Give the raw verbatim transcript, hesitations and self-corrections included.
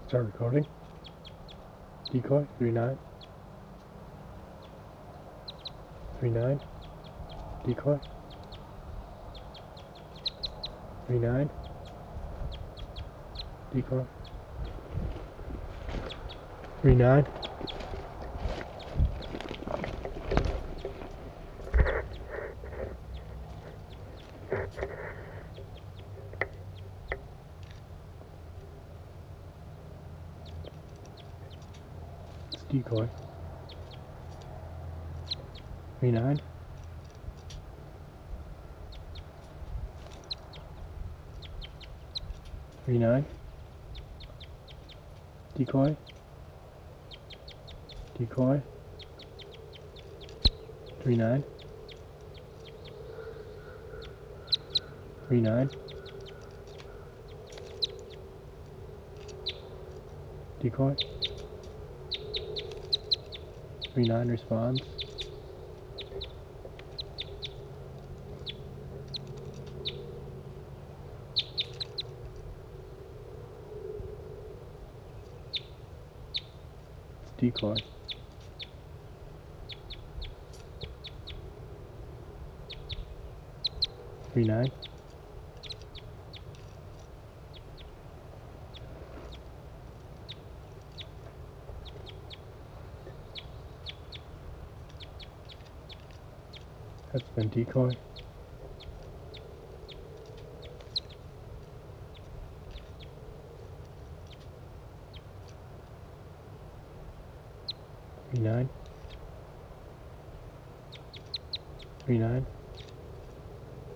Start recording. Decoy, three nine. three nine. Decoy. three nine. Decoy. three nine. It's decoy. three nine. three nine. Decoy. Decoy. three nine. three nine. Decoy. three nine responds. It's decoy. three nine. That's been decoy. three nine. three nine.